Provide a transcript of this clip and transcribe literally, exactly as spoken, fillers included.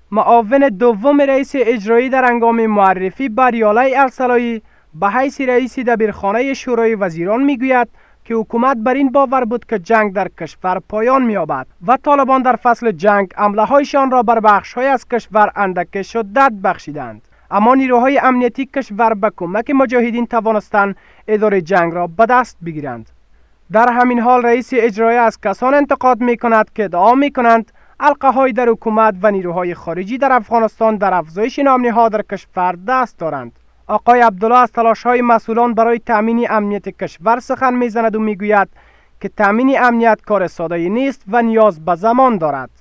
معاون دوم رئیس اجرایی در هنگام معرفی باریالای السلایی به حیث رئیس دبیرخانه شورای وزیران میگوید که حکومت بر این باور بود که جنگ در کشور پایان می‌یابد و طالبان در فصل جنگ حمله‌هایشان را بر بخش‌های از کشور اندک شدت بخشیدند. اما نیروهای امنیتی کشور به کمک مجاهدین توانستند اداره جنگ را به دست بگیرند. در همین حال رئیس اجرایی از کسان انتقاد می‌کند که ادعا می‌کنند حلقه‌های در حکومت و نیروهای خارجی در افغانستان در افزایش نام‌نهاد در کشور دست دارند. آقای عبدالله از تلاش‌های مسئولان برای تأمین امنیت کشور سخن می‌زند و می‌گوید که تأمین امنیت کار ساده‌ای نیست و نیاز به زمان دارد.